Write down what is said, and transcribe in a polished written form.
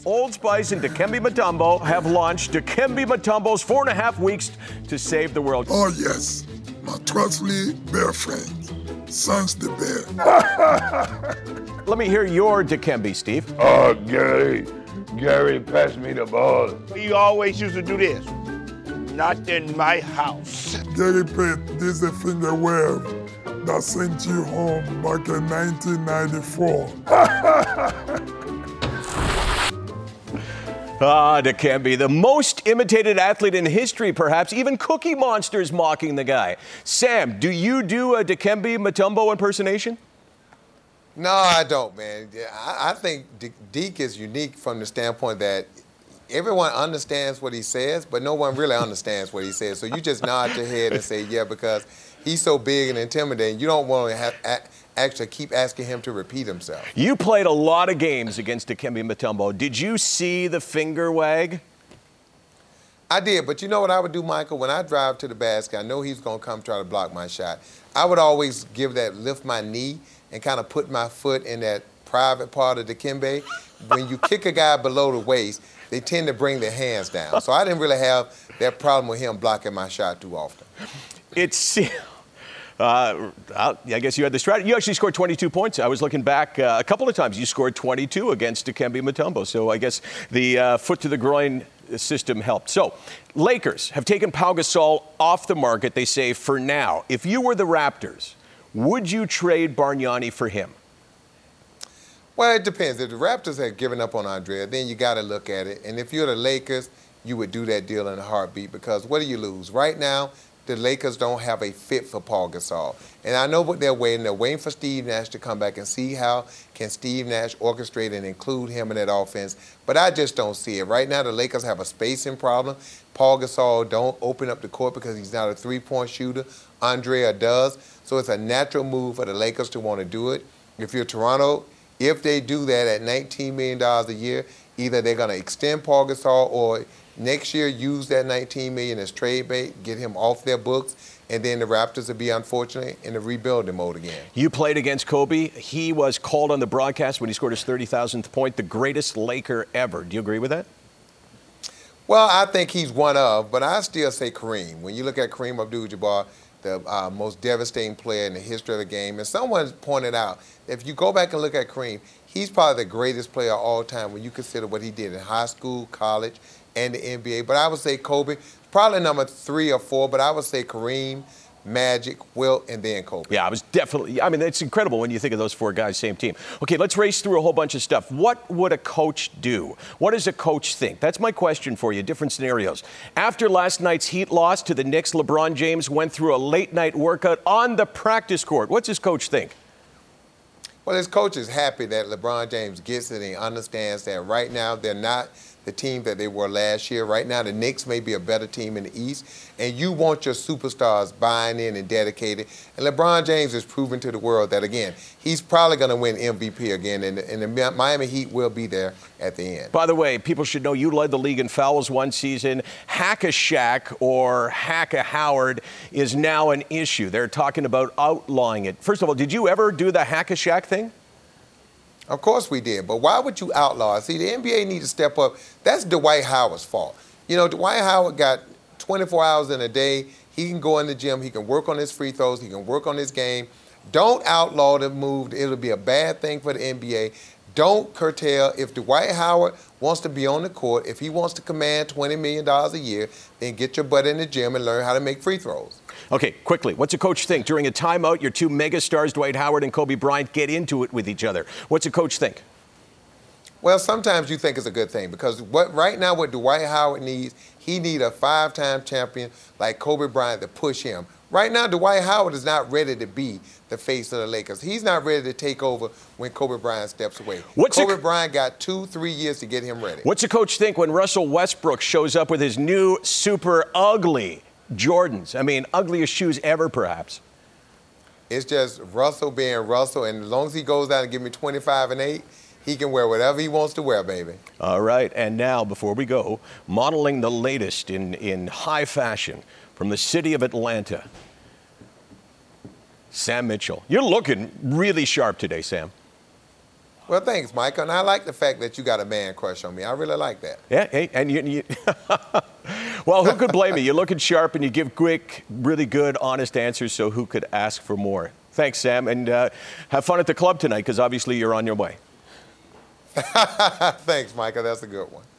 Old Spice and Dikembe Mutombo have launched Dikembe Mutombo's 4.5 weeks to save the world. Oh, yes. My trustworthy bear friend, Sans the Bear. Let me hear your Dikembe, Steve. Oh, Gary, pass me the ball. You always used to do this. Not in my house. Gary Payton, this is the finger wave that sent you home back in 1994. Dikembe, the most imitated athlete in history, perhaps. Even Cookie Monster's mocking the guy. Sam, do you do a Dikembe Mutombo impersonation? No, I don't, man. I think Deke is unique from the standpoint that everyone understands what he says, but no one really understands what he says. So you just nod your head and say, yeah, because he's so big and intimidating, you don't want to actually keep asking him to repeat himself. You played a lot of games against Dikembe Mutombo. Did you see the finger wag? I did, but you know what I would do, Michael? When I drive to the basket, I know he's going to come try to block my shot. I would always lift my knee and kind of put my foot in that private part of Dikembe. When you kick a guy below the waist, they tend to bring their hands down. So I didn't really have that problem with him blocking my shot too often. I guess you had the strategy. You actually scored 22 points. I was looking back a couple of times. You scored 22 against Dikembe Mutombo. So I guess the foot to the groin system helped. So Lakers have taken Pau Gasol off the market, they say, for now. If you were the Raptors, would you trade Bargnani for him? Well, it depends. If the Raptors had given up on Andrea, then you got to look at it. And if you're the Lakers, you would do that deal in a heartbeat because what do you lose? Right now, the Lakers don't have a fit for Pau Gasol. And I know what they're waiting. They're waiting for Steve Nash to come back and see how can Steve Nash orchestrate and include him in that offense. But I just don't see it. Right now, the Lakers have a spacing problem. Pau Gasol don't open up the court because he's not a three-point shooter. Andrea does. So it's a natural move for the Lakers to want to do it. If you're Toronto, if they do that at $19 million a year, either they're going to extend Pau Gasol or next year use that $19 million as trade bait, get him off their books, and then the Raptors will be, unfortunately, in the rebuilding mode again. You played against Kobe. He was called on the broadcast when he scored his 30,000th point, the greatest Laker ever. Do you agree with that? Well, I think he's one of, but I still say Kareem. When you look at Kareem Abdul-Jabbar, the most devastating player in the history of the game, and someone pointed out, if you go back and look at Kareem, he's probably the greatest player of all time when you consider what he did in high school, college, and the NBA. But I would say Kobe, probably number 3 or 4, but I would say Kareem, Magic, Wilt, and then Kobe. Yeah, it's incredible when you think of those 4 guys, same team. Okay, let's race through a whole bunch of stuff. What would a coach do? What does a coach think? That's my question for you, different scenarios. After last night's Heat loss to the Knicks, LeBron James went through a late-night workout on the practice court. What's his coach think? Well, his coach is happy that LeBron James gets it and he understands that right now they're not the team that they were last year. Right now, the Knicks may be a better team in the East, and you want your superstars buying in and dedicated. And LeBron James has proven to the world that, again, he's probably going to win MVP again, and the Miami Heat will be there at the end. By the way, people should know you led the league in fouls one season. Hack-a-Shaq or Hack-a-Howard is now an issue. They're talking about outlawing it. First of all, did you ever do the Hack-a-Shaq thing? Of course we did, but why would you outlaw it? See, the NBA needs to step up. That's Dwight Howard's fault. You know, Dwight Howard got 24 hours in a day. He can go in the gym. He can work on his free throws. He can work on his game. Don't outlaw the move. It'll be a bad thing for the NBA. Don't curtail. If Dwight Howard wants to be on the court, if he wants to command $20 million a year, then get your butt in the gym and learn how to make free throws. Okay, quickly, what's a coach think? During a timeout, your 2 megastars, Dwight Howard and Kobe Bryant, get into it with each other. What's a coach think? Well, sometimes you think it's a good thing because right now what Dwight Howard needs, he needs a 5-time champion like Kobe Bryant to push him. Right now, Dwight Howard is not ready to be the face of the Lakers. He's not ready to take over when Kobe Bryant steps away. Kobe Bryant got 2-3 years to get him ready. What's a coach think when Russell Westbrook shows up with his new super ugly Jordans? I mean, ugliest shoes ever, perhaps. It's just Russell being Russell, and as long as he goes down and give me 25 and 8, he can wear whatever he wants to wear, baby. All right, and now, before we go, modeling the latest in high fashion from the city of Atlanta, Sam Mitchell. You're looking really sharp today, Sam. Well, thanks, Michael. And I like the fact that you got a man crush on me. I really like that. Yeah, hey, and you well, who could blame you? You're looking sharp and you give quick, really good, honest answers, so who could ask for more? Thanks, Sam, and have fun at the club tonight, because obviously you're on your way. Thanks, Michael. That's a good one.